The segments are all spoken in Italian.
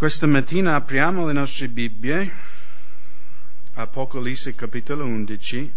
Questa mattina apriamo le nostre Bibbie, Apocalisse capitolo 11.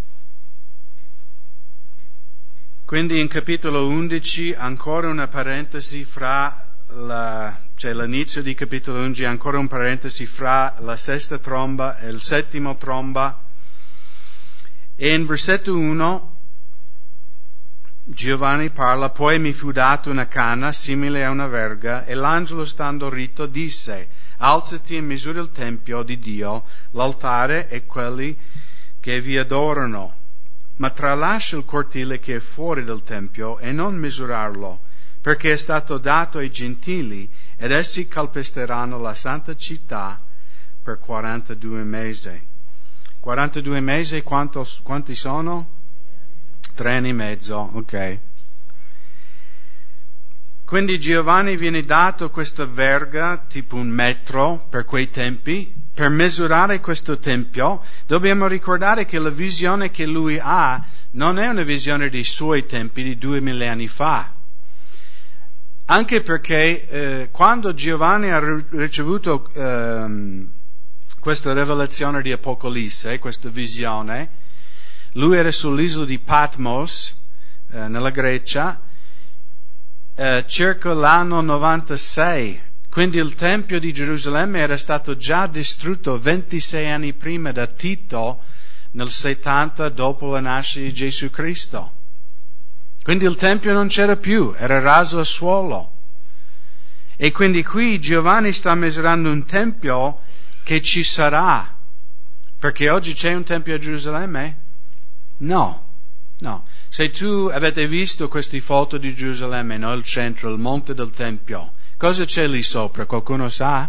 Quindi in capitolo 11 ancora una parentesi fra l'inizio di capitolo 11, ancora un parentesi fra la sesta tromba e il settimo tromba. E in versetto 1 Giovanni parla: poi mi fu dato una canna simile a una verga, e l'angelo stando ritto disse: alzati e misura il tempio di Dio, l'altare e quelli che vi adorano, ma tralascia il cortile che è fuori del tempio e non misurarlo, perché è stato dato ai gentili, ed essi calpesteranno la santa città per 42 mesi. 42 mesi quanti sono? 3 anni e mezzo, ok. Quindi Giovanni viene dato questa verga, tipo un metro per quei tempi, per misurare questo tempio. Dobbiamo ricordare che la visione che lui ha non è una visione dei suoi tempi di 2000 anni fa. Anche perché quando Giovanni ha ricevuto questa rivelazione di Apocalisse, questa visione, lui era sull'isola di Patmos, nella Grecia, circa l'anno 96. Quindi il Tempio di Gerusalemme era stato già distrutto 26 anni prima da Tito, nel 70 dopo la nascita di Gesù Cristo. Quindi il Tempio non c'era più, era raso al suolo. E quindi qui Giovanni sta misurando un Tempio che ci sarà. Perché oggi c'è un Tempio a Gerusalemme? No. Se tu avete visto queste foto di Gerusalemme, no? Il centro, il monte del Tempio, cosa c'è lì sopra? Qualcuno sa?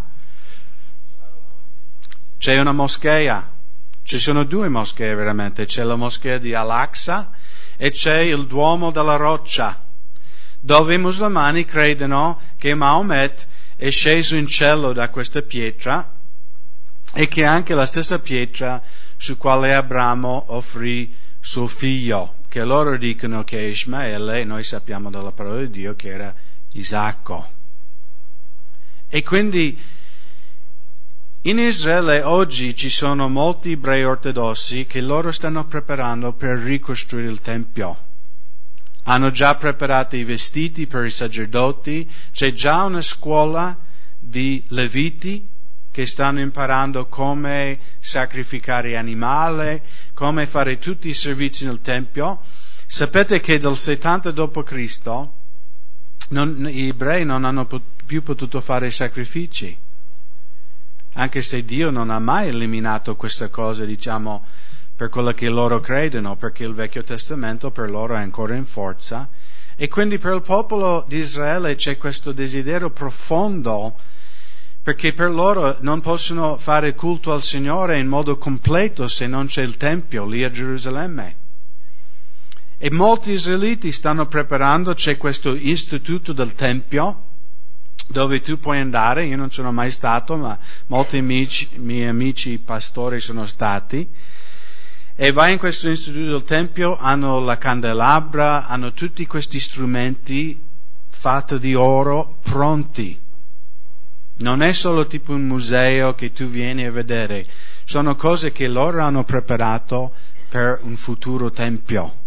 C'è una moschea. Ci sono 2 moschee veramente. C'è la moschea di Al-Aqsa e c'è il Duomo della Roccia, dove i musulmani credono che Maomet è sceso in cielo da questa pietra e che è anche la stessa pietra su quale Abramo offrì suo figlio, che loro dicono che è Ismaele, e noi sappiamo dalla parola di Dio che era Isacco. E quindi in Israele oggi ci sono molti ebrei ortodossi che loro stanno preparando per ricostruire il Tempio. Hanno già preparato i vestiti per i sacerdoti, c'è già una scuola di leviti che stanno imparando come sacrificare animali, come fare tutti i servizi nel Tempio. Sapete che dal 70 d.C. Gli ebrei non hanno più potuto fare sacrifici, anche se Dio non ha mai eliminato questa cosa, per quello che loro credono, perché il Vecchio Testamento per loro è ancora in forza. E quindi per il popolo di Israele c'è questo desiderio profondo, perché per loro non possono fare culto al Signore in modo completo se non c'è il Tempio lì a Gerusalemme. E molti israeliti stanno preparando, c'è questo istituto del Tempio, dove tu puoi andare. Io non sono mai stato, ma molti miei amici pastori sono stati. E vai in questo istituto del Tempio, hanno la candelabra, hanno tutti questi strumenti fatti di oro pronti. Non è solo tipo un museo che tu vieni a vedere, sono cose che loro hanno preparato per un futuro Tempio.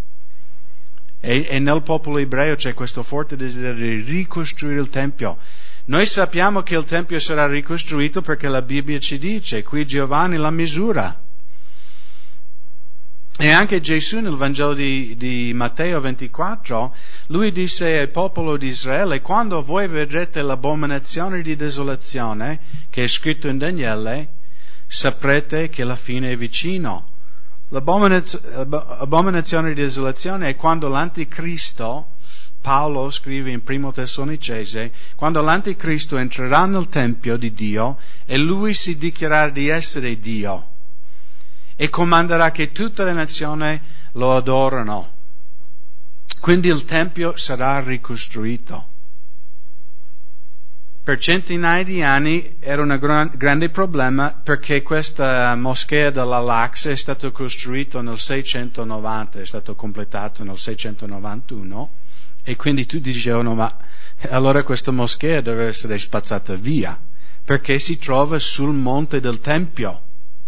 E nel popolo ebreo c'è questo forte desiderio di ricostruire il Tempio. Noi sappiamo che il Tempio sarà ricostruito perché la Bibbia ci dice, qui Giovanni la misura. E anche Gesù nel Vangelo di Matteo 24, lui disse al popolo di Israele: quando voi vedrete l'abominazione di desolazione, che è scritto in Daniele, saprete che la fine è vicino. L'abominazione di desolazione è quando l'Anticristo, Paolo scrive in 1 Tessalonicesi, quando l'Anticristo entrerà nel Tempio di Dio e lui si dichiarerà di essere Dio e comanderà che tutte le nazioni lo adorano. Quindi il Tempio sarà ricostruito. Per centinaia di anni era un grande problema, perché questa moschea dell'Al-Aqsa è stata costruita nel 690, è stato completato nel 691, e quindi tutti dicevano: ma allora questa moschea deve essere spazzata via, perché si trova sul monte del Tempio.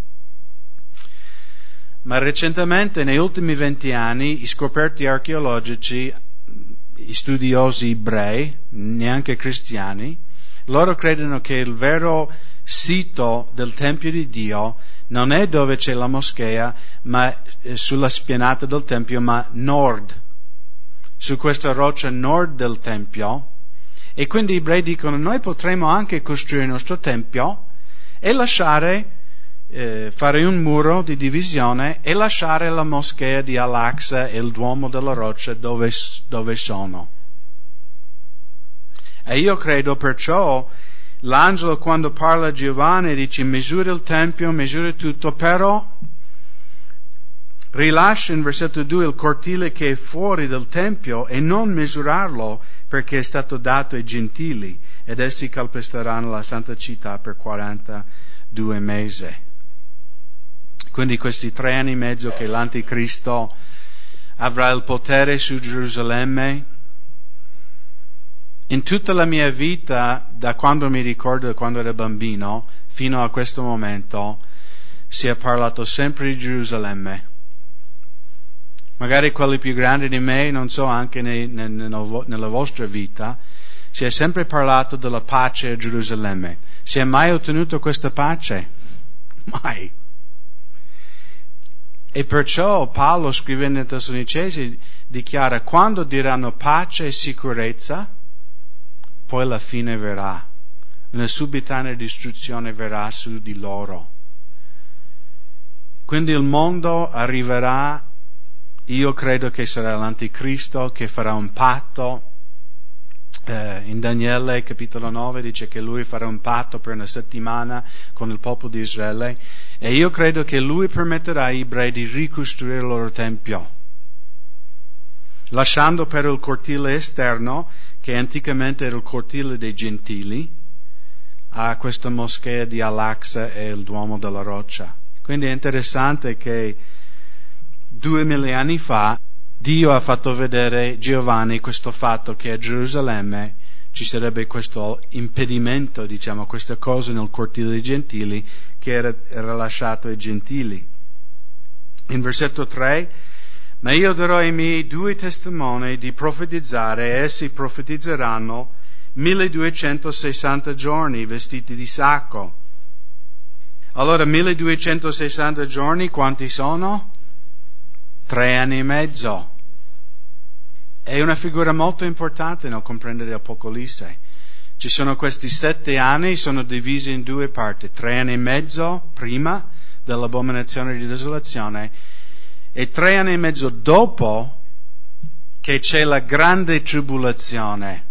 Ma recentemente, negli ultimi 20 anni, i scoperti archeologici, i studiosi ebrei, neanche cristiani, loro credono che il vero sito del Tempio di Dio non è dove c'è la moschea, ma sulla spianata del Tempio, ma nord, su questa roccia nord del Tempio. E quindi gli ebrei dicono: noi potremmo anche costruire il nostro Tempio e lasciare, fare un muro di divisione e lasciare la moschea di Al-Aqsa e il Duomo della Roccia dove sono. E io credo perciò l'angelo, quando parla a Giovanni, dice: misura il Tempio, misura tutto, però rilascia in versetto 2 il cortile che è fuori del Tempio e non misurarlo, perché è stato dato ai gentili ed essi calpesteranno la santa città per 42 mesi. Quindi questi 3 anni e mezzo che l'Anticristo avrà il potere su Gerusalemme. In tutta la mia vita, da quando mi ricordo, quando ero bambino, fino a questo momento, si è parlato sempre di Gerusalemme. Magari quelli più grandi di me, non so, anche nella vostra vita, si è sempre parlato della pace a Gerusalemme. Si è mai ottenuto questa pace? Mai. E perciò Paolo, scrivendo ai Tessalonicesi, dichiara: quando diranno pace e sicurezza, poi la fine verrà. Una subitanea distruzione verrà su di loro. Quindi il mondo arriverà. Io credo che sarà l'Anticristo che farà un patto. In Daniele capitolo 9 dice che lui farà un patto per una settimana con il popolo di Israele, e io credo che lui permetterà agli ebrei di ricostruire il loro tempio, lasciando però il cortile esterno, che anticamente era il cortile dei gentili, a questa moschea di Al-Aqsa e il Duomo della Roccia. Quindi è interessante che 2000 anni fa Dio ha fatto vedere Giovanni questo fatto, che a Gerusalemme ci sarebbe questo impedimento, diciamo, questa cosa nel cortile dei gentili che era lasciato ai gentili. In versetto 3: ma io darò ai miei 2 testimoni di profetizzare, e essi profetizzeranno 1260 giorni vestiti di sacco. Allora 1260 giorni quanti sono? 3 anni e mezzo. È una figura molto importante nel comprendere l'Apocalisse. Ci sono questi 7 anni, sono divisi in 2 parti: 3 anni e mezzo prima dell'abominazione di desolazione e 3 anni e mezzo dopo, che c'è la grande tribolazione.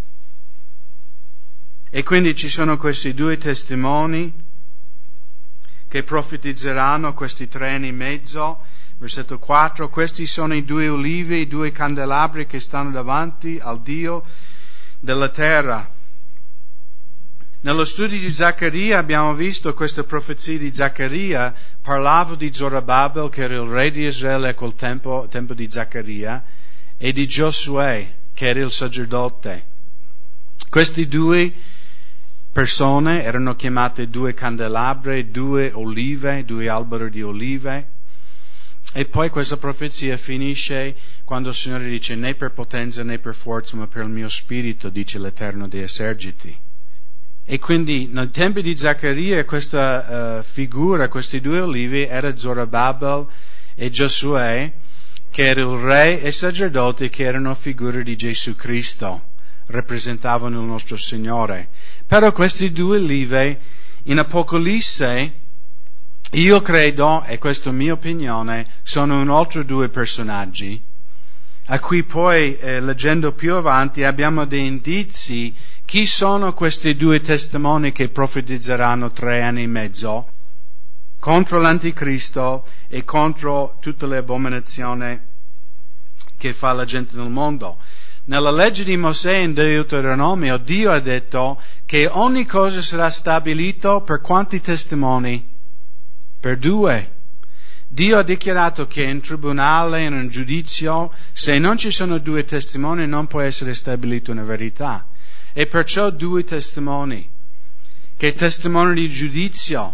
E quindi ci sono questi 2 testimoni che profetizzeranno questi 3 anni e mezzo. Versetto 4: questi sono i 2 olivi, i 2 candelabri che stanno davanti al Dio della terra. Nello studio di Zaccaria abbiamo visto questa profezia di Zaccaria, parlava di Zorobabel, che era il re di Israele a quel tempo di Zaccaria, e di Giosuè, che era il sacerdote. Questi 2 persone erano chiamate 2 candelabri, 2 olive, 2 alberi di olive. E poi questa profezia finisce quando il Signore dice: né per potenza né per forza, ma per il mio spirito, dice l'Eterno dei eserciti. E quindi nei tempi di Zaccaria questa figura, questi 2 olivi, era Zorobabel e Giosuè, che era il re e sacerdote, che erano figure di Gesù Cristo, rappresentavano il nostro Signore. Però questi 2 olivi in Apocalisse, io credo, e questa è la mia opinione, sono un altro 2 personaggi, a cui poi, leggendo più avanti, abbiamo dei indizi chi sono questi 2 testimoni che profetizzeranno 3 anni e mezzo contro l'Anticristo e contro tutte le abominazioni che fa la gente nel mondo. Nella legge di Mosè in Deuteronomio, Dio ha detto che ogni cosa sarà stabilito per quanti testimoni? Per 2. Dio ha dichiarato che in tribunale, in un giudizio, se non ci sono 2 testimoni non può essere stabilita una verità. E perciò 2 testimoni che testimoni di giudizio.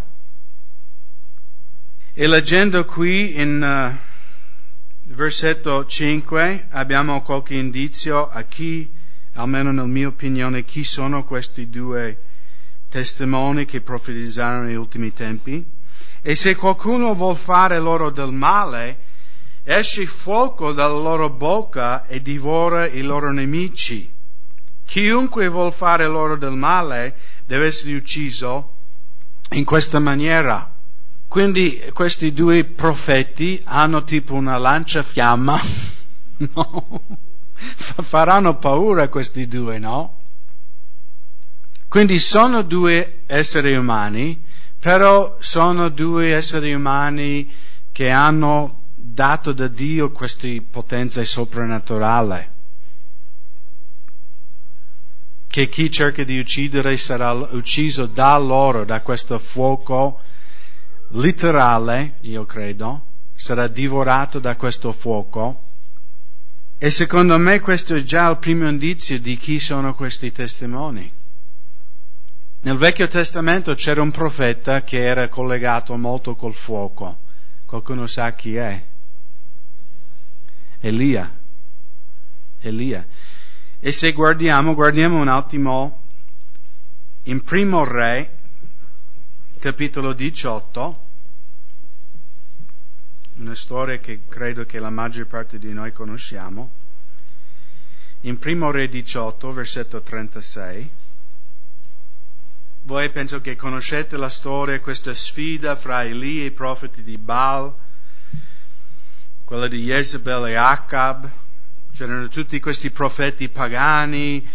E leggendo qui in versetto 5 abbiamo qualche indizio a chi, almeno nella mia opinione, chi sono questi due testimoni che profetizzarono negli ultimi tempi. E se qualcuno vuol fare loro del male, esce fuoco dalla loro bocca e divora i loro nemici. Chiunque vuol fare loro del male deve essere ucciso in questa maniera. Quindi questi due profeti hanno tipo una lanciafiamma, no? Faranno paura questi due, no? Quindi sono due esseri umani, però sono due esseri umani che hanno dato da Dio queste potenze soprannaturali. Che chi cerca di uccidere sarà ucciso da loro, da questo fuoco letterale, io credo, sarà divorato da questo fuoco. E secondo me questo è già il primo indizio di chi sono questi testimoni. Nel Vecchio Testamento c'era un profeta che era collegato molto col fuoco. Qualcuno sa chi è? Elia. E se guardiamo un attimo in Primo Re, capitolo 18, una storia che credo che la maggior parte di noi conosciamo. In Primo Re 18, versetto 36. Voi penso che conoscete la storia, questa sfida fra Elia e i profeti di Baal, quella di Jezebel e Acab. C'erano tutti questi profeti pagani.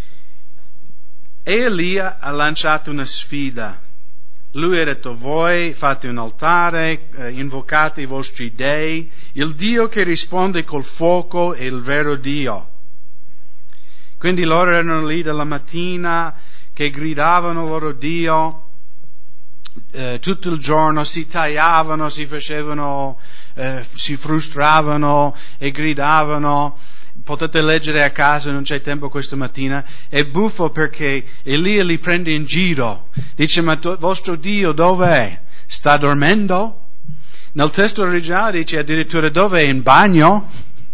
E Elia ha lanciato una sfida. Lui ha detto: voi fate un altare, invocate i vostri dei, il Dio che risponde col fuoco è il vero Dio. Quindi loro erano lì dalla mattina che gridavano il loro Dio, tutto il giorno si tagliavano, si frustravano e gridavano. Potete leggere a casa, non c'è tempo questa mattina. È buffo perché Elia li prende in giro. Dice: ma vostro Dio dov'è? Sta dormendo? Nel testo originale dice addirittura dov'è? In bagno?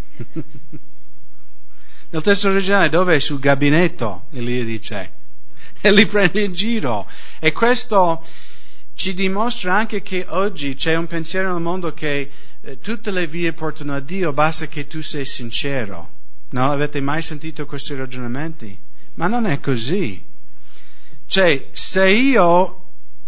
Nel testo originale dov'è? Sul gabinetto, Elia dice. E li prende in giro. E questo ci dimostra anche che oggi c'è un pensiero nel mondo che tutte le vie portano a Dio, basta che tu sei sincero. No, avete mai sentito questi ragionamenti? Ma non è così. Cioè, se io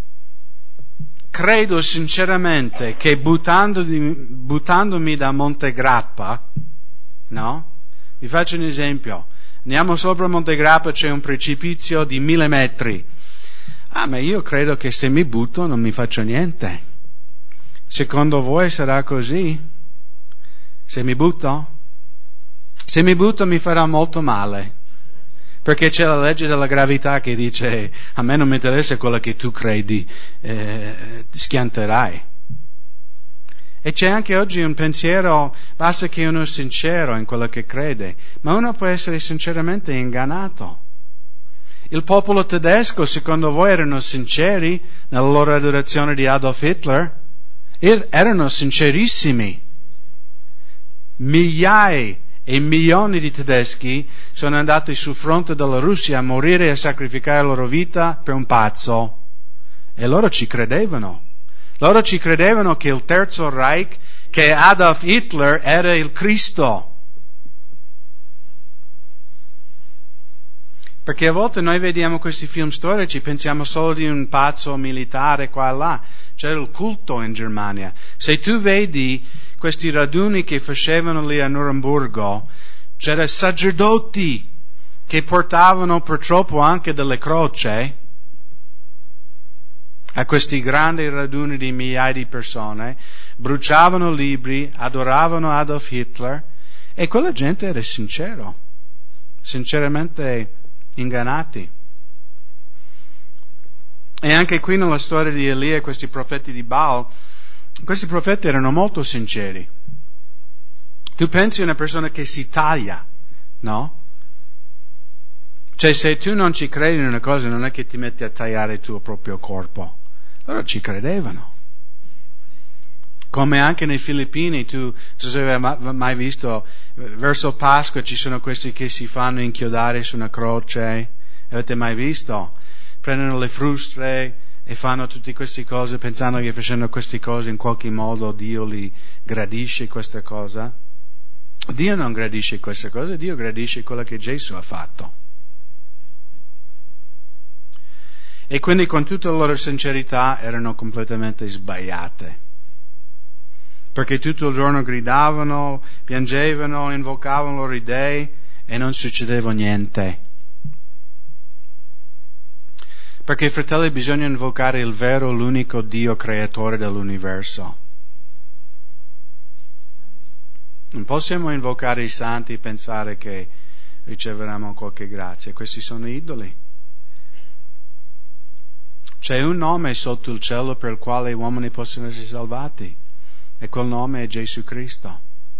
credo sinceramente che buttandomi da Monte Grappa, no? Vi faccio un esempio. Andiamo sopra Monte Grappa, c'è un precipizio di 1000 metri. Ma io credo che se mi butto non mi faccio niente. Secondo voi sarà così? Se mi butto? Se mi butto mi farà molto male, perché c'è la legge della gravità che dice: a me non mi interessa quello che tu credi, schianterai. E c'è anche oggi un pensiero: basta che uno è sincero in quello che crede, ma uno può essere sinceramente ingannato. Il popolo tedesco, secondo voi, erano sinceri nella loro adorazione di Adolf Hitler? Erano sincerissimi. Migliaia e milioni di tedeschi sono andati sul fronte della Russia a morire e a sacrificare la loro vita per un pazzo. E loro ci credevano. Loro ci credevano che il Terzo Reich, che Adolf Hitler era il Cristo. Perché a volte noi vediamo questi film storici, pensiamo solo di un pazzo militare qua e là. C'era il culto in Germania. Se tu vedi questi raduni che facevano lì a Norimburgo, c'erano sacerdoti che portavano purtroppo anche delle croci a questi grandi raduni di migliaia di persone, bruciavano libri, adoravano Adolf Hitler, e quella gente era sinceramente ingannati. E anche qui nella storia di Elia e questi profeti di Baal, questi profeti erano molto sinceri. Tu pensi a una persona che si taglia, no? Cioè, se tu non ci credi in una cosa, non è che ti metti a tagliare il tuo proprio corpo. Loro ci credevano. Come anche nei Filippini, tu hai mai visto, verso Pasqua ci sono questi che si fanno inchiodare su una croce. Avete mai visto? Prendono le frustre e fanno tutte queste cose pensando che facendo queste cose in qualche modo Dio li gradisce questa cosa. Dio non gradisce questa cosa, Dio gradisce quello che Gesù ha fatto. E quindi con tutta la loro sincerità erano completamente sbagliate. Perché tutto il giorno gridavano, piangevano, invocavano i loro dei e non succedeva niente. Perché, fratelli, bisogna invocare il vero, l'unico Dio creatore dell'universo. Non possiamo invocare i santi e pensare che riceveremo qualche grazia. Questi sono idoli. C'è un nome sotto il cielo per il quale gli uomini possono essere salvati. E quel nome è Gesù Cristo.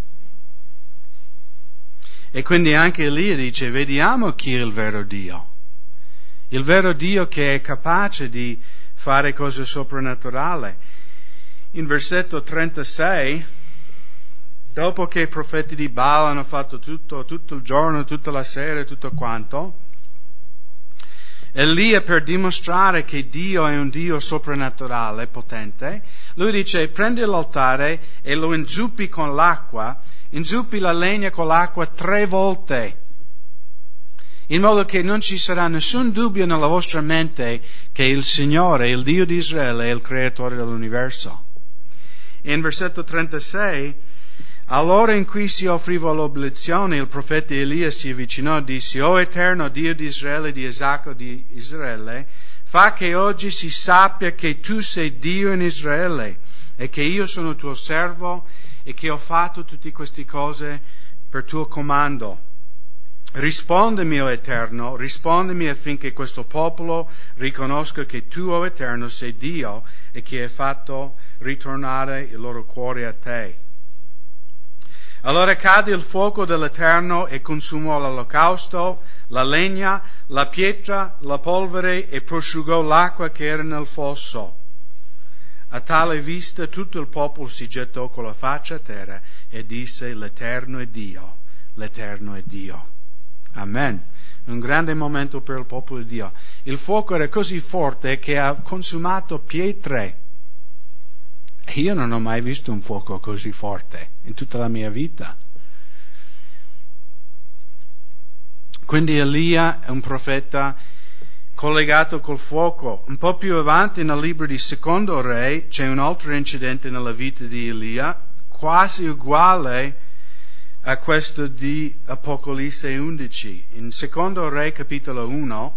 E quindi anche Elia dice, vediamo chi è il vero Dio. Il vero Dio che è capace di fare cose soprannaturali. In versetto 36, dopo che i profeti di Baal hanno fatto tutto il giorno, tutta la sera, tutto quanto, Elia, per dimostrare che Dio è un Dio soprannaturale, potente, lui dice, prendi l'altare e lo inzuppi con l'acqua, inzuppi la legna con l'acqua 3 volte, in modo che non ci sarà nessun dubbio nella vostra mente che il Signore, il Dio di Israele, è il creatore dell'universo. E in versetto 36, all'ora in cui si offriva l'oblazione, il profeta Elia si avvicinò e disse, O Eterno Dio di Israele, di Isacco, di Israele, fa che oggi si sappia che tu sei Dio in Israele e che io sono tuo servo e che ho fatto tutte queste cose per tuo comando. Rispondimi, o Eterno, rispondimi affinché questo popolo riconosca che tu, o Eterno, sei Dio e che hai fatto ritornare il loro cuore a te. Allora cadde il fuoco dell'Eterno e consumò l'olocausto, la legna, la pietra, la polvere e prosciugò l'acqua che era nel fosso. A tale vista tutto il popolo si gettò con la faccia a terra e disse, l'Eterno è Dio, l'Eterno è Dio. Amen. Un grande momento per il popolo di Dio. Il fuoco era così forte che ha consumato pietre. Io non ho mai visto un fuoco così forte in tutta la mia vita. Quindi Elia è un profeta collegato col fuoco. Un po' più avanti nel libro di Secondo Re c'è un altro incidente nella vita di Elia, quasi uguale a questo di Apocalisse 11. In Secondo Re capitolo 1,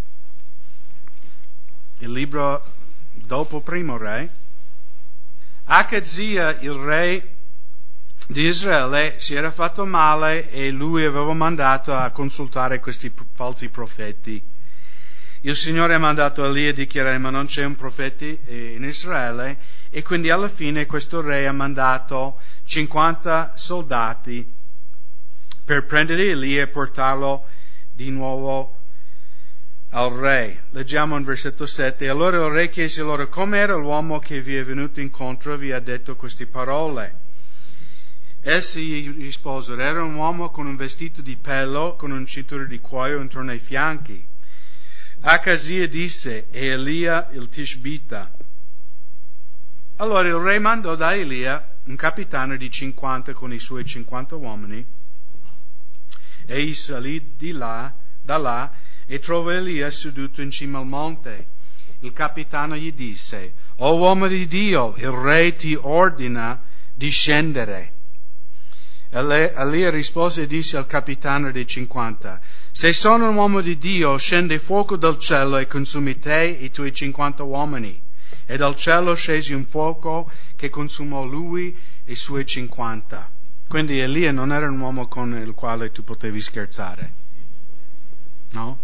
il libro dopo Primo Re, Acazia, il re di Israele, si era fatto male e lui aveva mandato a consultare questi falsi profeti. Il Signore ha mandato Elia a dichiarare, ma non c'è un profeta in Israele, e quindi alla fine questo re ha mandato 50 soldati per prendere Elia e portarlo di nuovo al re. Leggiamo in versetto 7. Allora il re chiese loro, com'era l'uomo che vi è venuto incontro e vi ha detto queste parole? Essi gli risposero, era un uomo con un vestito di pelo, con un cinturino di cuoio intorno ai fianchi. Acazia disse, è Elia il Tishbita. Allora il re mandò da Elia un capitano di 50 con i suoi 50 uomini, e egli salì da là, e trovò Elia seduto in cima al monte. Il capitano gli disse, o uomo di Dio, il re ti ordina di scendere. Elia rispose e disse al capitano dei 50, se sono un uomo di Dio, scende fuoco dal cielo e consumi te e i tuoi 50 uomini. E dal cielo scese un fuoco che consumò lui e i suoi 50. Quindi Elia non era un uomo con il quale tu potevi scherzare. No?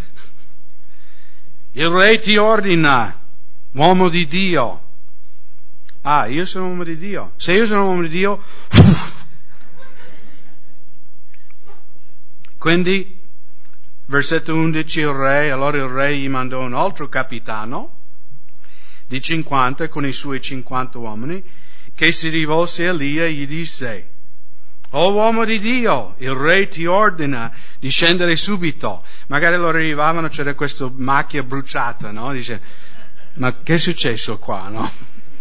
Il re ti ordina, uomo di Dio. Ah, io sono un uomo di Dio. Se io sono un uomo di Dio, quindi Versetto 11, allora il re gli mandò un altro capitano di 50 con i suoi 50 uomini, che si rivolse a Elia e gli disse: «O uomo di Dio, il re ti ordina di scendere subito». Magari loro arrivavano, c'era questa macchia bruciata, no? Dice: «Ma che è successo qua, no?»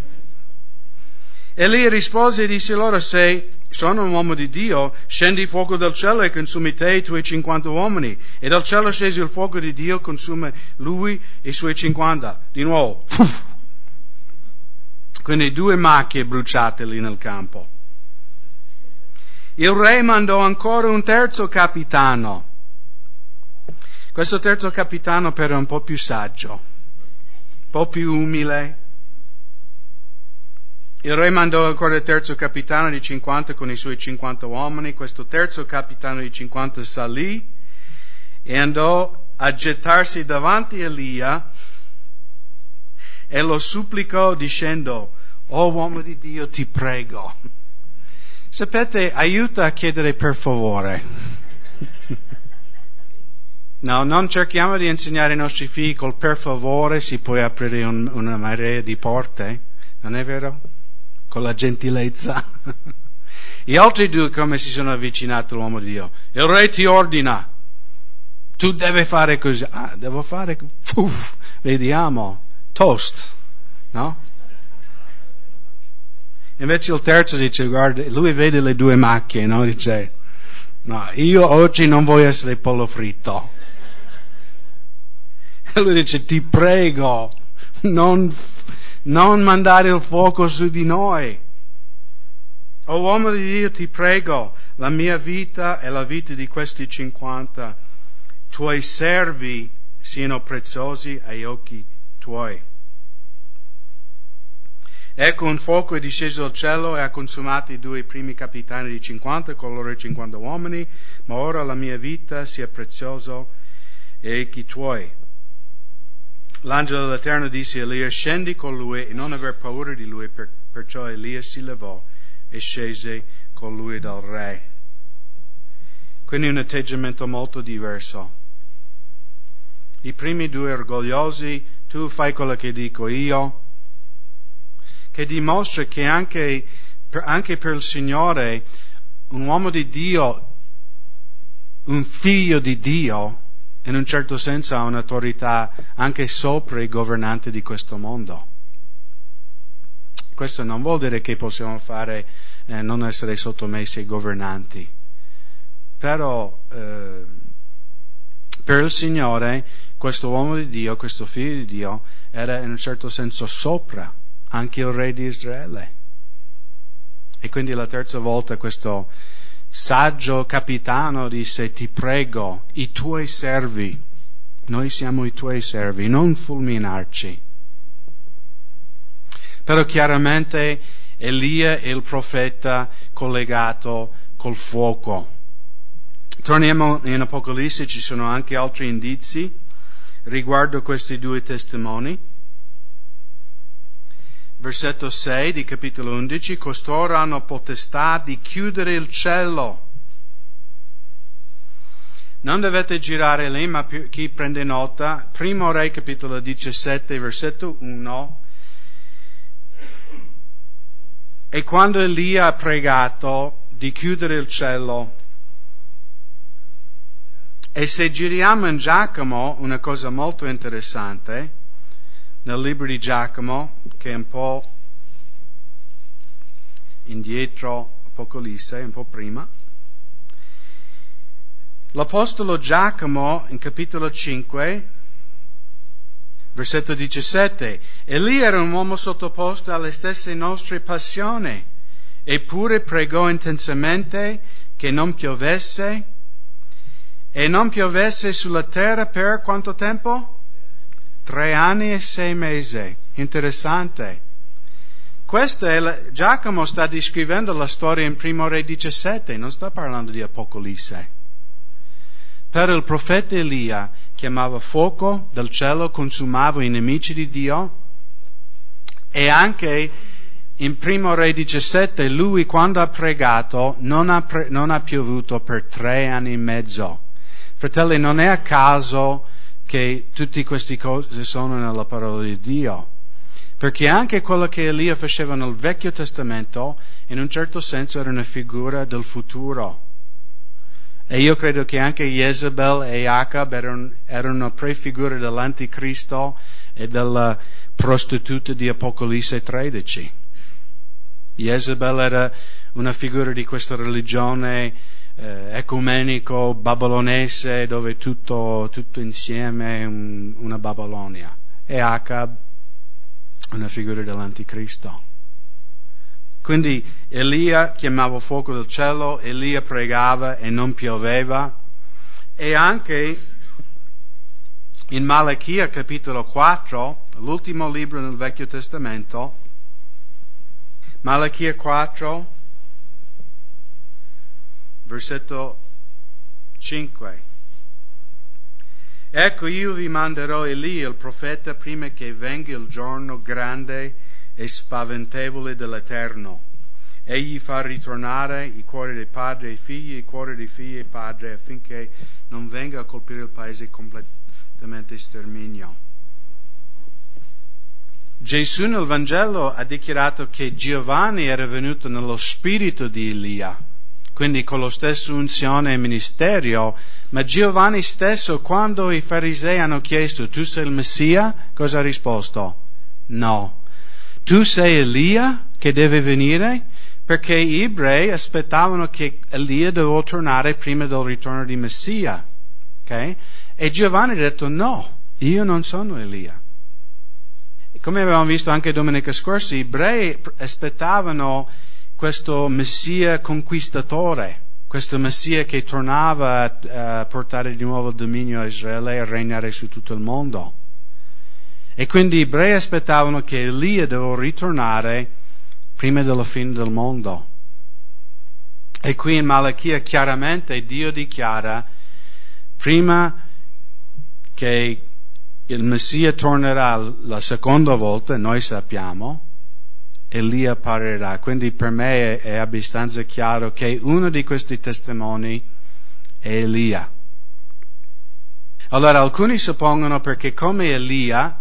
Elia rispose e disse loro: «Se sono un uomo di Dio, scendi fuoco dal cielo e consumi te e i tuoi 50 uomini». E dal cielo scese il fuoco di Dio, consuma lui e i suoi 50. Di nuovo. Quindi 2 macchie bruciate lì nel campo. Il re mandò ancora un terzo capitano. Questo terzo capitano però è un po' più saggio, un po' più umile. Il re mandò ancora il terzo capitano di 50 con i suoi 50 uomini. Questo terzo capitano di 50 salì e andò a gettarsi davanti a Elia e lo supplicò dicendo: «O uomo di Dio, ti prego». Sapete, aiuta a chiedere per favore. No, non cerchiamo di insegnare ai nostri figli col per favore si può aprire una marea di porte, non è vero? Con la gentilezza. Gli altri 2 come si sono avvicinati all'uomo di Dio? Il re ti ordina, tu devi fare così. Ah, devo fare, vediamo, toast, no? Invece il terzo dice: guarda, lui vede le 2 macchie, no? Dice: no, io oggi non voglio essere pollo fritto. E lui dice: ti prego, non mandare il fuoco su di noi. O uomo di Dio, ti prego, la mia vita e la vita di questi 50 tuoi servi siano preziosi ai occhi tuoi. Ecco, un fuoco è disceso dal cielo e ha consumato i 2 primi capitani di 50 con i loro 50 uomini, ma ora la mia vita sia preziosa ai occhi tuoi. L'angelo dell'Eterno disse a Elia: scendi con lui e non aver paura di lui. Perciò Elia si levò e scese con lui dal re. Quindi un atteggiamento molto diverso. I primi 2 orgogliosi: tu fai quello che dico io, che dimostra che anche per il Signore un uomo di Dio, un figlio di Dio, in un certo senso ha un'autorità anche sopra i governanti di questo mondo. Questo non vuol dire che possiamo fare non essere sottomessi ai governanti, però per il Signore questo uomo di Dio, questo figlio di Dio, era in un certo senso sopra anche il re di Israele. E quindi la terza volta questo saggio capitano disse: ti prego, i tuoi servi, noi siamo i tuoi servi, non fulminarci. Però chiaramente Elia è il profeta collegato col fuoco. Torniamo in Apocalisse, ci sono anche altri indizi riguardo questi 2 testimoni. Versetto 6 di capitolo 11: costoro hanno potestà di chiudere il cielo. Non dovete girare lì, ma chi prende nota, Primo Re capitolo 17 versetto 1: e quando Elia ha pregato di chiudere il cielo, e se giriamo in Giacomo, una cosa molto interessante, nel libro di Giacomo, che è un po' indietro Apocalisse, un po' prima, l'Apostolo Giacomo in capitolo 5, versetto 17, Elia era un uomo sottoposto alle stesse nostre passioni, eppure pregò intensamente che non piovesse, e non piovesse sulla terra per quanto tempo? 3 anni e 6 mesi. Interessante. Giacomo sta descrivendo la storia in Primo Re 17, non sta parlando di Apocalisse. Per il profeta Elia chiamava fuoco dal cielo, consumava i nemici di Dio, e anche in Primo Re 17 lui, quando ha pregato, non ha piovuto per 3 anni e mezzo. Fratelli, non è a caso che tutte queste cose sono nella parola di Dio, perché anche quello che Elia faceva nel Vecchio Testamento, in un certo senso era una figura del futuro. E io credo che anche Jezebel e Acab erano prefigure dell'Anticristo e della prostituta di Apocalisse 13. Jezebel era una figura di questa religione ecumenico babilonese dove tutto insieme è una Babilonia. E Acab una figura dell'Anticristo. Quindi Elia chiamava fuoco del cielo, Elia pregava e non pioveva. E anche in Malachia capitolo 4, l'ultimo libro nel Vecchio Testamento, Malachia 4, versetto 5. Ecco, io vi manderò Elia, il profeta, prima che venga il giorno grande e spaventevole dell'Eterno. Egli fa ritornare i cuori dei padri ai figli, i cuori dei figli ai padri, affinché non venga a colpire il paese completamente sterminio. Gesù nel Vangelo ha dichiarato che Giovanni era venuto nello spirito di Elia, quindi con lo stesso unzione e ministerio, ma Giovanni stesso, quando i farisei hanno chiesto tu sei il Messia, cosa ha risposto? No. Tu sei Elia che deve venire? Perché gli ebrei aspettavano che Elia doveva tornare prima del ritorno di Messia. Okay? E Giovanni ha detto no, io non sono Elia. E come abbiamo visto anche domenica scorsa, gli ebrei aspettavano questo Messia conquistatore, questo Messia che tornava a portare di nuovo il dominio a Israele e a regnare su tutto il mondo. E quindi gli ebrei aspettavano che Elia doveva ritornare prima della fine del mondo. E qui in Malachia chiaramente Dio dichiara, prima che il Messia tornerà la seconda volta, noi sappiamo, Elia apparirà. Quindi per me è abbastanza chiaro che uno di questi testimoni è Elia. Allora alcuni suppongono perché come Elia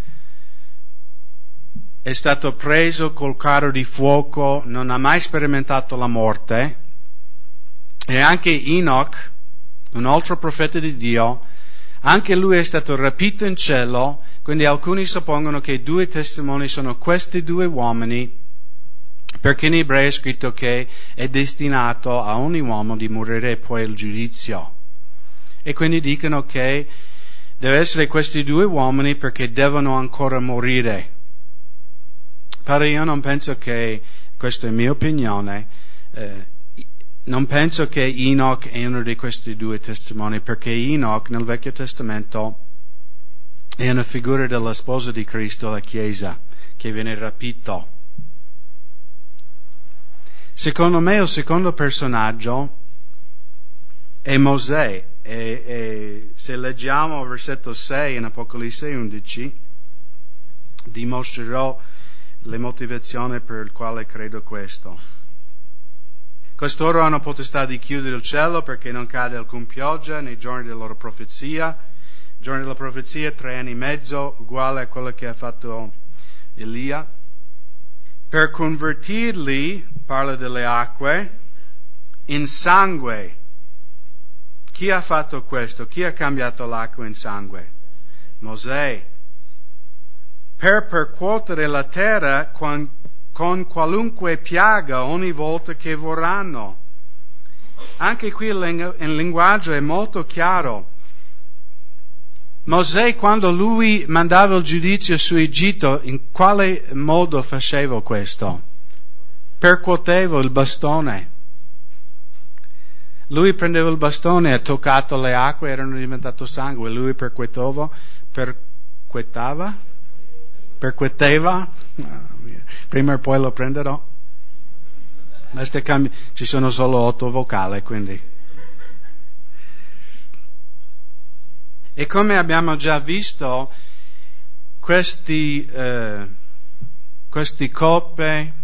è stato preso col carro di fuoco, non ha mai sperimentato la morte, e anche Enoch, un altro profeta di Dio, anche lui è stato rapito in cielo, quindi alcuni suppongono che i due testimoni sono questi due uomini, perché in ebreo è scritto che è destinato a ogni uomo di morire e poi il giudizio. E quindi dicono che deve essere questi due uomini perché devono ancora morire. Però io non penso che, questa è mia opinione, non penso che Enoch è uno di questi due testimoni, perché Enoch nel Vecchio Testamento è una figura della sposa di Cristo, la Chiesa, che viene rapito. Secondo me il secondo personaggio è Mosè, e se leggiamo il versetto 6 in Apocalisse 11, dimostrerò le motivazioni per le quali credo questo. Costoro hanno potestà di chiudere il cielo perché non cade alcun pioggia nei giorni della loro profezia. I giorni della profezia, 3 anni e mezzo, uguale a quello che ha fatto Elia. Per convertirli, parla delle acque, in sangue. Chi ha fatto questo? Chi ha cambiato l'acqua in sangue? Mosè. Per percuotere la terra con qualunque piaga ogni volta che vorranno. Anche qui il linguaggio è molto chiaro. Mosè, quando lui mandava il giudizio su Egitto, in quale modo faceva questo? Percuoteva il bastone. Lui prendeva il bastone, ha toccato le acque, erano diventate sangue. Lui percuoteva. Prima o poi lo prenderò. Ci sono solo 8 vocali, quindi. E come abbiamo già visto, questi coppe,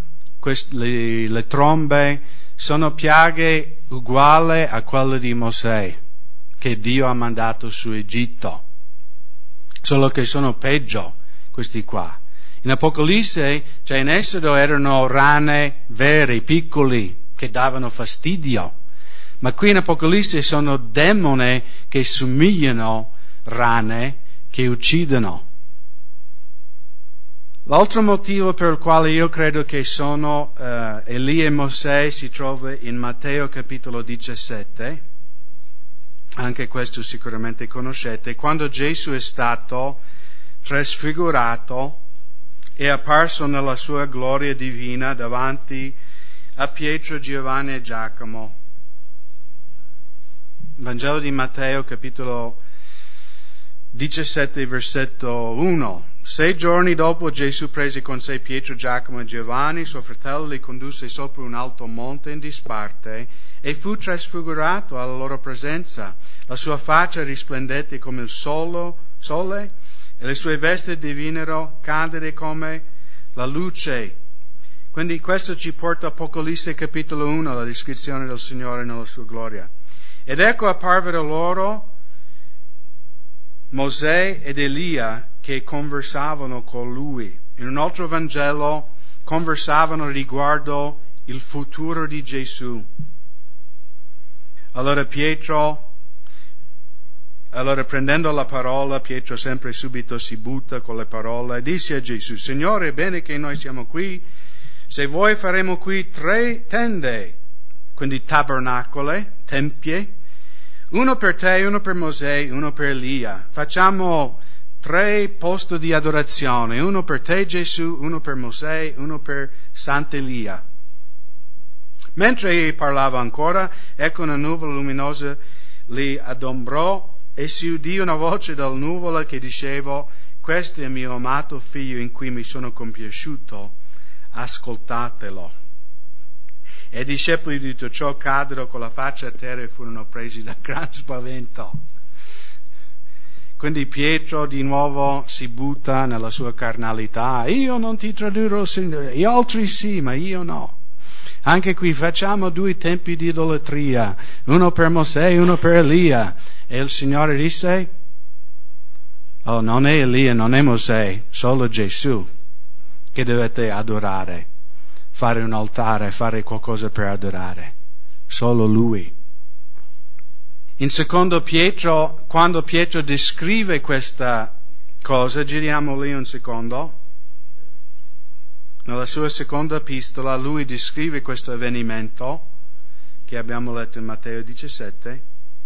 le trombe, sono piaghe uguali a quelle di Mosè. che Dio ha mandato su Egitto, solo che sono peggio questi qua. In Apocalisse, cioè in Esodo, erano rane vere, piccoli, che davano fastidio. Ma qui in Apocalisse sono demoni che somigliano rane che uccidono. L'altro motivo per il quale io credo che sono Elia e Mosè si trova in Matteo capitolo 17, anche questo sicuramente conoscete, quando Gesù è stato trasfigurato è apparso nella sua gloria divina davanti a Pietro, Giovanni e Giacomo. Vangelo di Matteo, capitolo 17, versetto 1. 6 giorni dopo Gesù prese con sé Pietro, Giacomo e Giovanni, suo fratello, li condusse sopra un alto monte in disparte e fu trasfigurato alla loro presenza. La sua faccia risplendette come il sole e le sue vesti divennero candide come la luce. Quindi questo ci porta a Apocalisse capitolo 1, la descrizione del Signore nella sua gloria. Ed ecco apparvero loro Mosè ed Elia che conversavano con lui. In un altro Vangelo conversavano riguardo il futuro di Gesù. Allora prendendo la parola, Pietro sempre subito si butta con le parole e disse a Gesù: Signore, è bene che noi siamo qui. Se vuoi faremo qui 3 tende, quindi tabernacole, tempie, uno per te, uno per Mosè, uno per Elia. Facciamo 3 posti di adorazione, uno per te Gesù, uno per Mosè, uno per Sant'Elia. Mentre egli parlava ancora, ecco una nuvola luminosa li adombrò e si udì una voce dal nuvola che diceva: questo è il mio amato figlio in cui mi sono compiaciuto, ascoltatelo. E i discepoli di tutto ciò caddero con la faccia a terra e furono presi da gran spavento. Quindi Pietro di nuovo si butta nella sua carnalità: io non ti tradurrò, Signore, gli altri sì, ma io no. Anche qui facciamo 2 tempi di idolatria, uno per Mosè, uno per Elia. E il Signore disse: oh, non è Elia, non è Mosè, solo Gesù che dovete adorare, fare un altare, fare qualcosa per adorare, solo Lui. In secondo Pietro, quando Pietro descrive questa cosa, giriamo lì un secondo. Nella sua seconda epistola lui descrive questo avvenimento che abbiamo letto in Matteo 17.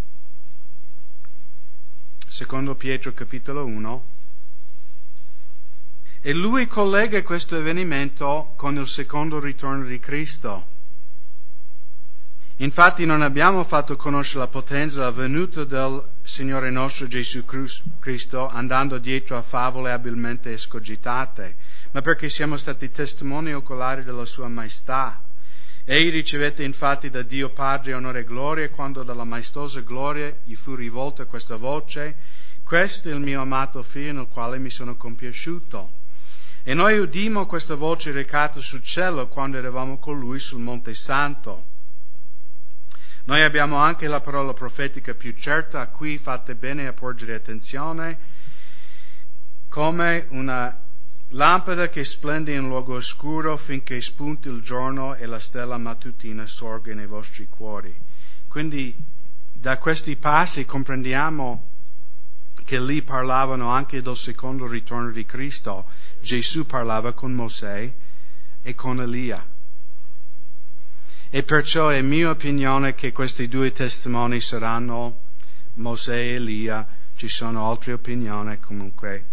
Secondo Pietro capitolo 1. E lui collega questo avvenimento con il secondo ritorno di Cristo. Infatti non abbiamo fatto conoscere la potenza della venuta del Signore nostro Gesù Cristo andando dietro a favole abilmente escogitate, ma perché siamo stati testimoni oculari della sua maestà. Egli ricevette infatti da Dio Padre onore e gloria quando dalla maestosa gloria gli fu rivolta questa voce: questo è il mio amato figlio nel quale mi sono compiaciuto. E noi udimmo questa voce recata sul cielo quando eravamo con lui sul Monte Santo. Noi abbiamo anche la parola profetica più certa, a cui fate bene a porgere attenzione, come una lampada che splende in luogo oscuro finché spunti il giorno e la stella mattutina sorge nei vostri cuori. Quindi da questi passi comprendiamo che lì parlavano anche del secondo ritorno di Cristo. Gesù parlava con Mosè e con Elia. E perciò è mia opinione che questi 2 testimoni saranno Mosè e Elia. Ci sono altre opinioni comunque.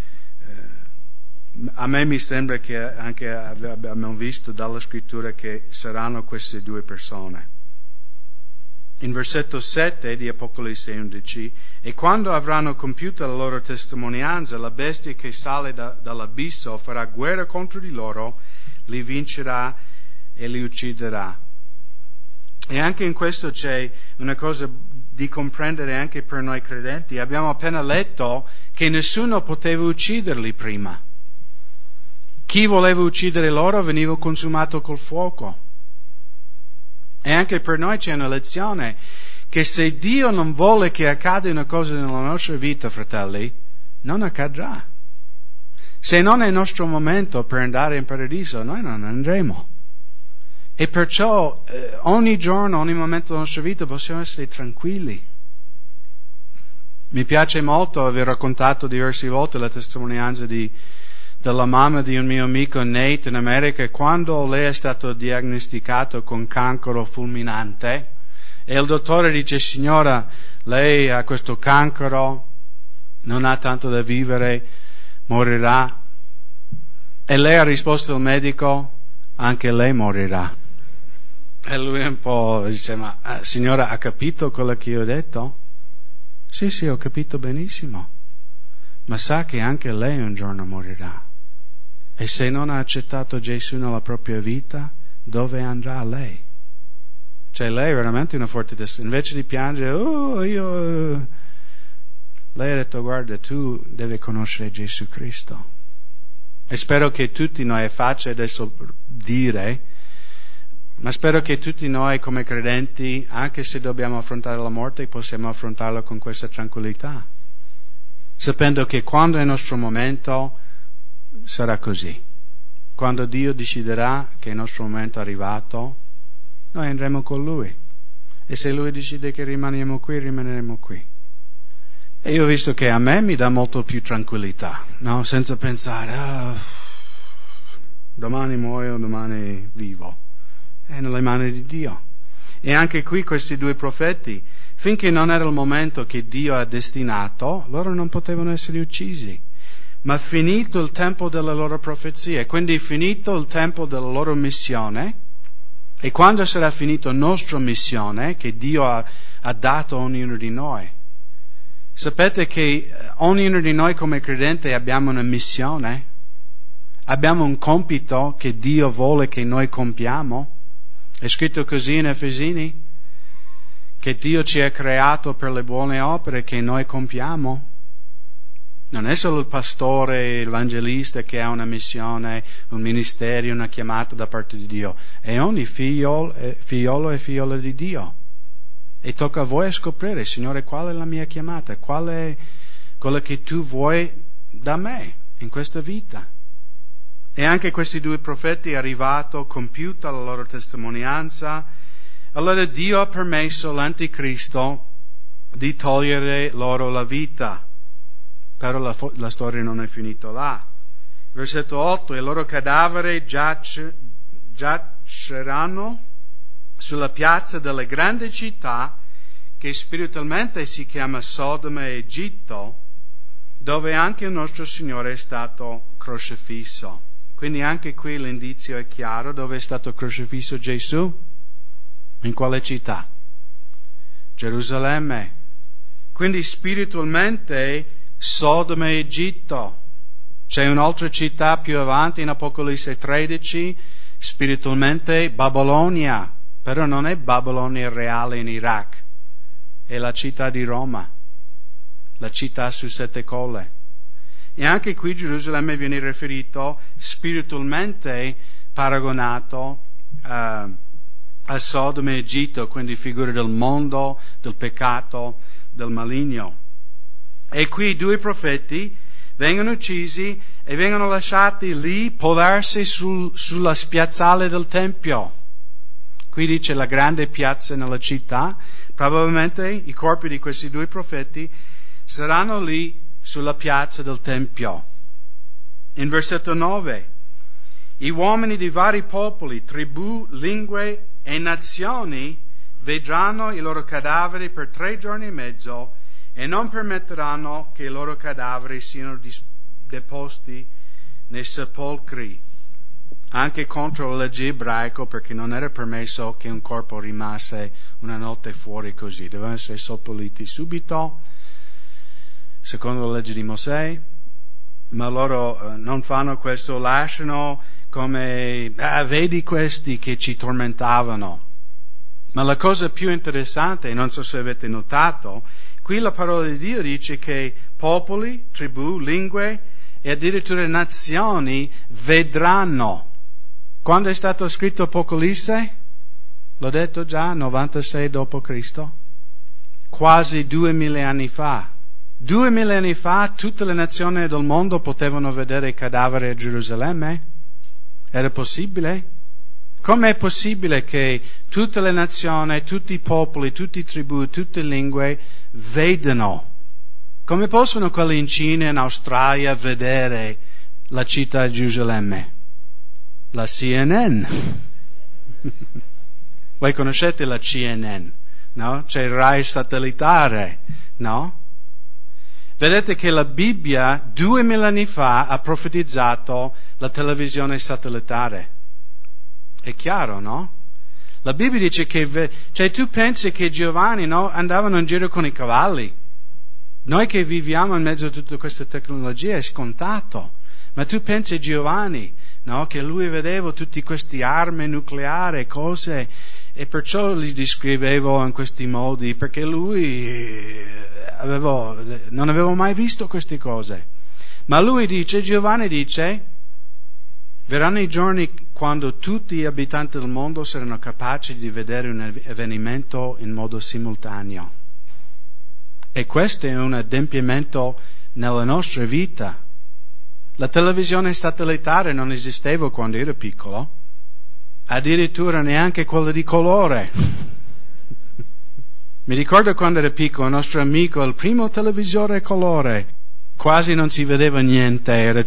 A me mi sembra che anche abbiamo visto dalla scrittura che saranno queste 2 persone. In versetto 7 di Apocalisse 11: e quando avranno compiuto la loro testimonianza, la bestia che sale dall'abisso farà guerra contro di loro, li vincerà e li ucciderà. E anche in questo c'è una cosa di comprendere anche per noi credenti. Abbiamo appena letto che nessuno poteva ucciderli prima. Chi voleva uccidere loro veniva consumato col fuoco. E anche per noi c'è una lezione che se Dio non vuole che accada una cosa nella nostra vita, fratelli, non accadrà. Se non è il nostro momento per andare in paradiso, noi non andremo. E perciò ogni giorno, ogni momento della nostra vita possiamo essere tranquilli. Mi piace molto aver raccontato diverse volte la testimonianza della mamma di un mio amico Nate in America, quando lei è stato diagnosticato con cancro fulminante e il dottore dice: signora, lei ha questo cancro, non ha tanto da vivere, morirà. E lei ha risposto al medico: anche lei morirà. E lui un po' dice: ma signora, ha capito quello che io ho detto? Sì, ho capito benissimo. Ma sa che anche lei un giorno morirà. E se non ha accettato Gesù nella propria vita, dove andrà lei? Cioè lei è veramente una forte testimone. Invece di piangere, lei ha detto: guarda, tu devi conoscere Gesù Cristo. E spero che tutti noi, è facile adesso dire, ma spero che tutti noi come credenti, anche se dobbiamo affrontare la morte, possiamo affrontarla con questa tranquillità, sapendo che quando è il nostro momento sarà così. Quando Dio deciderà che il nostro momento è arrivato, noi andremo con Lui. E se Lui decide che rimaniamo qui, rimaneremo qui. E io ho visto che a me mi dà molto più tranquillità, no? Senza pensare: domani muoio, domani vivo. È nelle mani di Dio. E anche qui questi due profeti, finché non era il momento che Dio ha destinato, loro non potevano essere uccisi. Ma finito il tempo delle loro profezie, quindi finito il tempo della loro missione, e quando sarà finito la nostra missione che Dio ha dato a ognuno di noi, sapete che ognuno di noi come credente abbiamo una missione, abbiamo un compito che Dio vuole che noi compiamo. È scritto così in Efesini, che Dio ci ha creato per le buone opere che noi compiamo. Non è solo il pastore, l'evangelista che ha una missione, un ministero, una chiamata da parte di Dio. È ogni figliolo e figliola di Dio. E tocca a voi scoprire: Signore, qual è la mia chiamata? Qual è quello che tu vuoi da me in questa vita? E anche questi due profeti è arrivato, compiuta la loro testimonianza, allora Dio ha permesso all'Anticristo di togliere loro la vita. Però la storia non è finita là. Versetto 8: i loro cadaveri giaceranno sulla piazza delle grandi città, che spiritualmente si chiama Sodoma e Egitto, dove anche il nostro Signore è stato crocifisso. Quindi anche qui l'indizio è chiaro: dove è stato crocifisso Gesù? In quale città? Gerusalemme. Quindi spiritualmente Sodoma e Egitto. C'è un'altra città più avanti in Apocalisse 13, spiritualmente Babilonia, però non è Babilonia reale in Iraq, è la città di Roma, la città su 7 colle. E anche qui Gerusalemme viene riferito spiritualmente paragonato a Sodoma e Egitto, quindi figura del mondo, del peccato, del maligno. E qui 2 profeti vengono uccisi e vengono lasciati lì podarsi sulla spiazzale del Tempio. Qui dice la grande piazza nella città. Probabilmente i corpi di questi 2 profeti saranno lì sulla piazza del Tempio. In versetto 9: i uomini di vari popoli, tribù, lingue e nazioni vedranno i loro cadaveri per 3 giorni e mezzo e non permetteranno che i loro cadaveri siano deposti nei sepolcri. Anche contro la legge ebraica, perché non era permesso che un corpo rimasse una notte fuori così. Dovevano essere seppelliti subito, secondo la legge di Mosè, ma loro non fanno questo, lasciano come, vedi questi che ci tormentavano. Ma la cosa più interessante, non so se avete notato, qui la parola di Dio dice che popoli, tribù, lingue e addirittura nazioni vedranno. Quando è stato scritto Apocalisse? L'ho detto già, 96 dopo Cristo. quasi 2000 anni fa. 2000 anni fa tutte le nazioni del mondo potevano vedere i cadaveri a Gerusalemme? Era possibile? Com'è possibile che tutte le nazioni, tutti i popoli, tutte le tribù, tutte le lingue vedano? Come possono quelli in Cina e in Australia vedere la città di Gerusalemme? La CNN. Voi conoscete la CNN, no? C'è il Rai satellitare, no? Vedete che la Bibbia 2000 anni fa ha profetizzato la televisione satellitare. È chiaro, no? La Bibbia dice che, cioè tu pensi che Giovanni, no, andavano in giro con i cavalli. Noi che viviamo in mezzo a tutta questa tecnologia è scontato. Ma tu pensi Giovanni, no, che lui vedeva tutte queste armi nucleari, cose, e perciò li descrivevo in questi modi, perché lui non aveva mai visto queste cose. Ma lui dice, Giovanni dice, verranno i giorni quando tutti gli abitanti del mondo saranno capaci di vedere un avvenimento in modo simultaneo. E questo è un adempimento nella nostra vita. La televisione satellitare non esisteva quando ero piccolo, addirittura neanche quella di colore. Mi ricordo quando ero piccolo, il nostro amico, il primo televisore a colore, quasi non si vedeva niente, era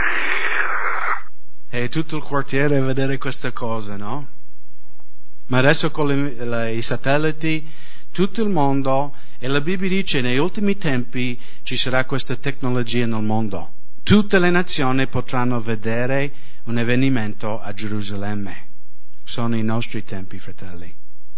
e tutto il quartiere a vedere questa cosa, no? Ma adesso con i satelliti, tutto il mondo, e la Bibbia dice negli ultimi tempi ci sarà questa tecnologia nel mondo. Tutte le nazioni potranno vedere un avvenimento a Gerusalemme. Sono i nostri tempi, fratelli.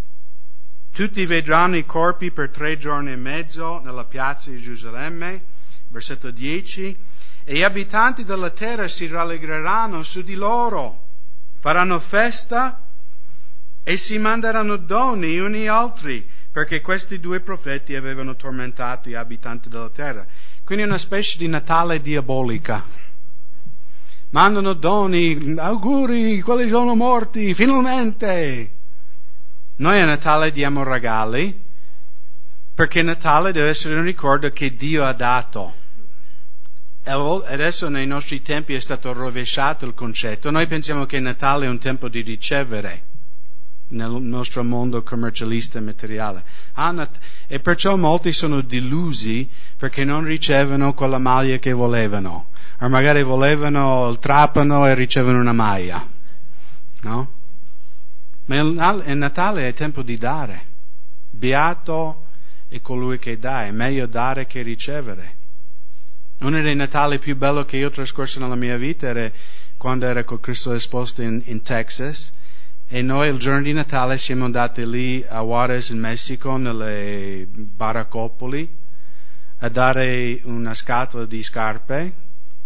Tutti vedranno i corpi per 3 giorni e mezzo nella piazza di Gerusalemme, versetto 10, e gli abitanti della terra si rallegreranno su di loro, faranno festa e si manderanno doni uni agli altri, perché questi 2 profeti avevano tormentato gli abitanti della terra. Quindi una specie di Natale diabolica. Mandano doni, auguri, quelli sono morti, finalmente! Noi a Natale diamo regali, perché Natale deve essere un ricordo che Dio ha dato. E adesso nei nostri tempi è stato rovesciato il concetto. Noi pensiamo che Natale è un tempo di ricevere nel nostro mondo commercialista e materiale. E perciò molti sono delusi perché non ricevono quella maglia che volevano. O magari volevano il trapano e ricevono una maglia. No? Ma il Natale è tempo di dare. Beato è colui che dà. È meglio dare che ricevere. Uno dei Natali più belli che io ho trascorso nella mia vita era quando ero con Cristo esposto in Texas. E noi il giorno di Natale siamo andati lì a Juarez in Messico, nelle baraccopoli, a dare una scatola di scarpe,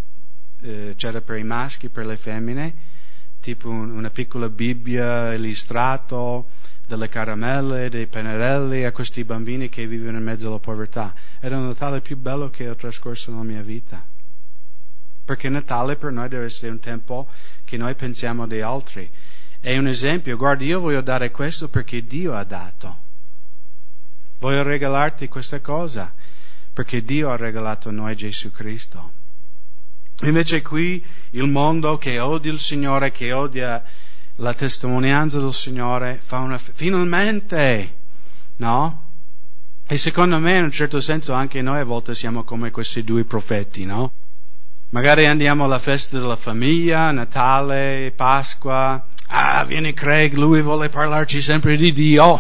c'era per i maschi, per le femmine, tipo una piccola Bibbia illustrato, delle caramelle, dei pennarelli a questi bambini che vivono in mezzo alla povertà. Era il Natale più bello che ho trascorso nella mia vita. Perché Natale per noi deve essere un tempo che noi pensiamo agli altri. È un esempio, guarda, io voglio dare questo perché Dio ha dato. Voglio regalarti questa cosa perché Dio ha regalato a noi Gesù Cristo. Invece qui il mondo che odia il Signore, che odia la testimonianza del Signore, fa finalmente, no? E secondo me in un certo senso anche noi a volte siamo come questi 2 profeti, no? Magari andiamo alla festa della famiglia, Natale, Pasqua. Viene Craig, lui vuole parlarci sempre di Dio.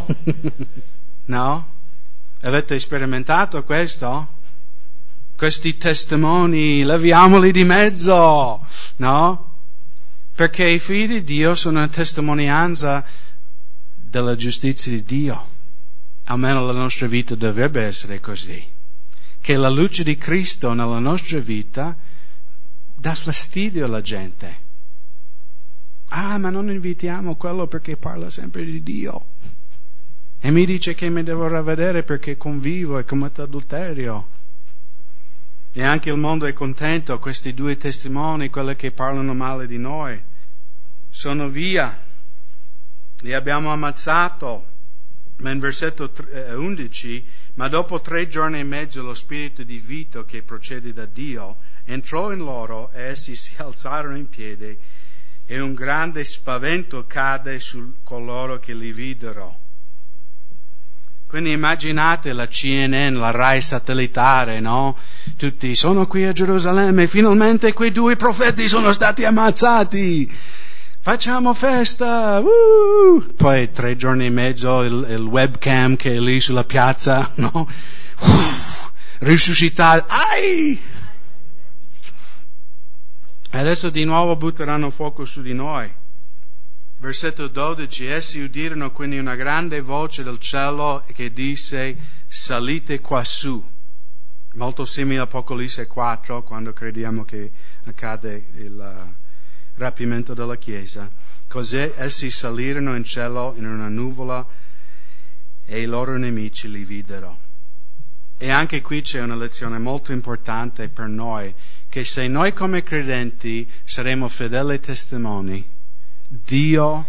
No? Avete sperimentato questo? Questi testimoni, leviamoli di mezzo, no? Perché i figli di Dio sono una testimonianza della giustizia di Dio. Almeno la nostra vita dovrebbe essere così. Che la luce di Cristo nella nostra vita dà fastidio alla gente. Ma non invitiamo quello perché parla sempre di Dio. E mi dice che mi devo ravvedere perché convivo e commetto adulterio. E anche il mondo è contento, questi 2 testimoni, quelli che parlano male di noi, sono via. Li abbiamo ammazzato. Ma in versetto 11, ma dopo 3 giorni e mezzo lo spirito di Vito che procede da Dio entrò in loro e essi si alzarono in piedi e un grande spavento cadde su coloro che li videro. Quindi immaginate la CNN, la Rai satellitare, no? Tutti sono qui a Gerusalemme, finalmente quei 2 profeti sono stati ammazzati. Facciamo festa! Poi 3 giorni e mezzo il webcam che è lì sulla piazza, no? Risuscitato. Ai! E adesso di nuovo butteranno fuoco su di noi. Versetto 12, essi udirono quindi una grande voce del cielo che disse, salite quassù. Molto simile a Apocalisse 4, quando crediamo che accade il rapimento della Chiesa. Così essi salirono in cielo in una nuvola e i loro nemici li videro. E anche qui c'è una lezione molto importante per noi, che se noi come credenti saremo fedeli testimoni, Dio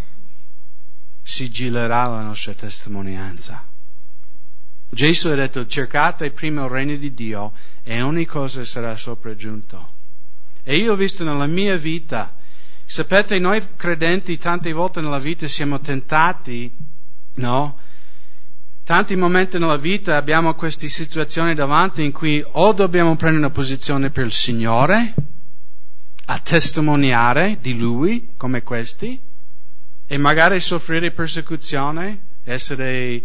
sigillerà la nostra testimonianza. Gesù ha detto, cercate prima il regno di Dio e ogni cosa sarà sopraggiunto. E io ho visto nella mia vita, sapete, noi credenti tante volte nella vita siamo tentati, no? Tanti momenti nella vita abbiamo queste situazioni davanti in cui o dobbiamo prendere una posizione per il Signore, a testimoniare di Lui, come questi, e magari soffrire persecuzione, essere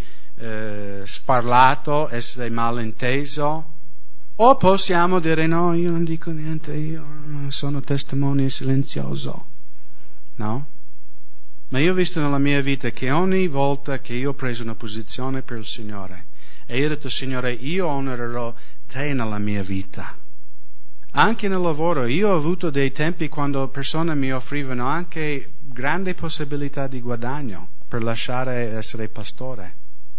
sparlato, essere malinteso, o possiamo dire no, io non dico niente, io sono testimone silenzioso, no? Ma io ho visto nella mia vita che ogni volta che io ho preso una posizione per il Signore, e io ho detto, Signore, io onorerò Te nella mia vita. Anche nel lavoro, io ho avuto dei tempi quando persone mi offrivano anche grandi possibilità di guadagno per lasciare essere pastore.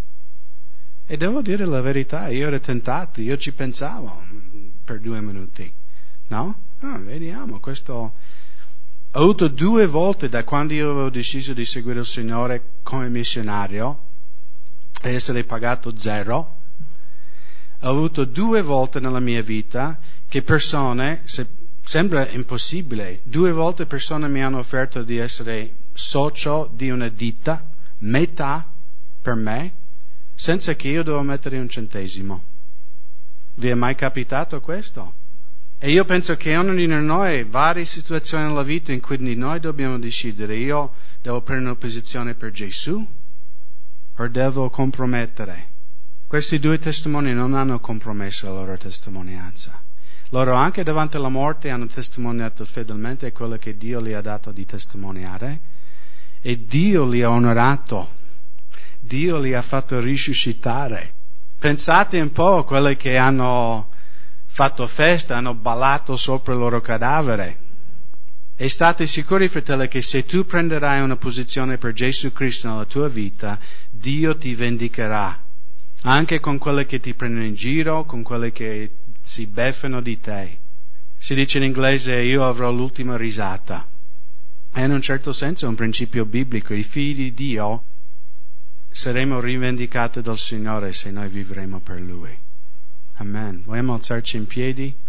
E devo dire la verità, io ero tentato, io ci pensavo per 2 minuti, no? Vediamo, questo... Ho avuto 2 volte da quando io avevo deciso di seguire il Signore come missionario e essere pagato 0. Ho avuto 2 volte nella mia vita che persone, sembra impossibile, 2 volte persone mi hanno offerto di essere socio di una ditta, metà per me, senza che io dovevo mettere un centesimo. Vi è mai capitato questo? E io penso che ognuno di noi, varie situazioni nella vita in cui noi dobbiamo decidere, io devo prendere una posizione per Gesù o devo compromettere. Questi 2 testimoni non hanno compromesso la loro testimonianza. Loro anche davanti alla morte hanno testimoniato fedelmente quello che Dio gli ha dato di testimoniare e Dio li ha onorato. Dio li ha fatto risuscitare. Pensate un po' a quelli che hanno fatto festa, hanno ballato sopra il loro cadavere. E state sicuri, fratelli, che se tu prenderai una posizione per Gesù Cristo nella tua vita, Dio ti vendicherà. Anche con quelli che ti prendono in giro, con quelli che si beffano di te. Si dice in inglese, io avrò l'ultima risata. E in un certo senso è un principio biblico. I figli di Dio saremo rivendicati dal Signore se noi vivremo per Lui. Amen. Vogliamo alzarci in piedi?